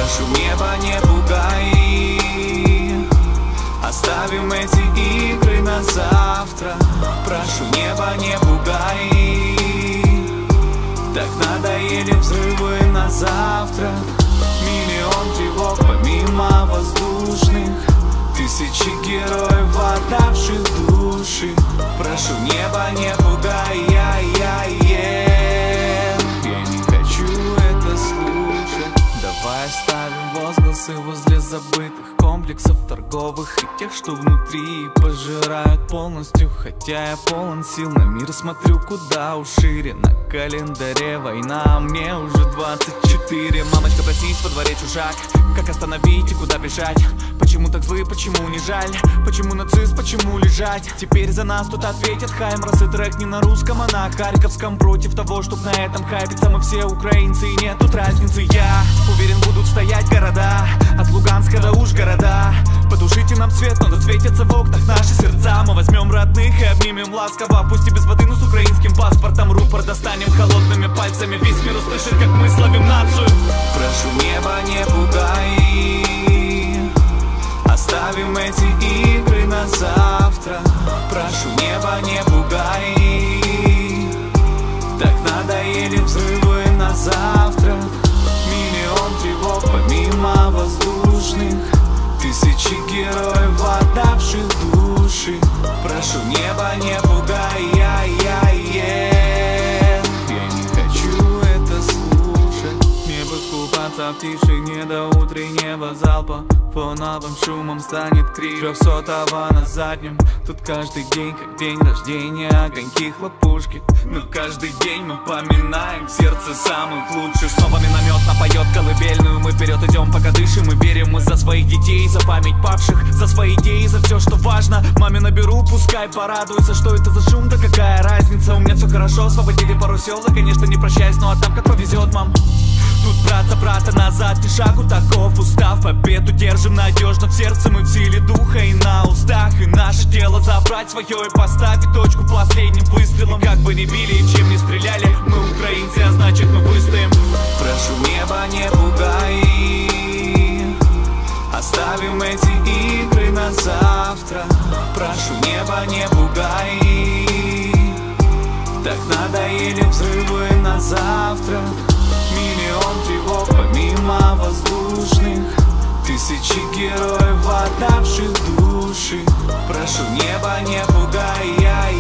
Прошу, небо, не пугай. Оставим эти игры на завтра. Прошу, небо, не пугай. Так надоели взрывы на завтра. Миллион тревог помимо воздушных. Тысячи героев, отдавших души. Прошу, небо, не пугай. Я не хочу это слушать. Давай оставим возгласы возле забытых комплексов торговых и тех, что внутри пожирают полностью. Хотя я полон сил, на мир смотрю куда ушире. На календаре война, а мне уже 24. Мамочка, проснись, во дворе чужак. Как остановить и куда бежать? Почему так злы, почему не жаль? Почему нацист, почему лежать? Теперь за нас тут ответит Хаймрос. И трек не на русском, а на харьковском. Против того, чтоб на этом хайпиться мы все украинцы. И нет тут разницы, я уверен, будут стоять города от Луганска до Ужгорода. Потушите нам свет, но засветятся в окнах наши сердца. Мы возьмем родных и обнимем ласково. Пусть и без воды, но с украинским паспортом. Рупор достанем холодными пальцами. Весь мир услышит, как мы славим нацию. Прошу, небо, не пугай. Оставим эти игры на завтра. Прошу, небо, не пугай. Так надоели взрывы на завтра. Миллион тревог помимо воздушных. Тысячи героев, отдавших души. Прошу, небо, не пугай. Я не хочу это слушать. Небо скупаться в тишине до утреннего залпа. Фоновым шумом станет крик 300-го на заднем. Тут каждый день как день рождения, огоньки, хлопушки. Но каждый день мы поминаем в сердце самых лучших. Снова миномет напоет колыбельную. Мы вперед идем, пока дышим и верим. Мы за своих детей, за память павших, за свои идеи, за все, что важно. Маме наберу, пускай порадуется. Что это за шум, да какая разница? У меня все хорошо, освободили пару сел. Да, конечно, не прощаюсь, но а там как повезет, мам. Тут брат за брата, назад ни шагу, таков устав. Победу держим надежно в сердце, мы в силе духа и на устах. И наше дело забрать свое и поставить точку последним выстрелом. Как бы ни били и чем не стреляли, мы украинцы, а значит мы выстоим. Прошу, небо, не пугай. Оставим эти игры на завтра. Прошу, небо, не пугай. Так надоели взрывы на завтра. Миллион тревог помимо воздушных. Тысячи героев, отдавших души. Прошу, небо, не пугай.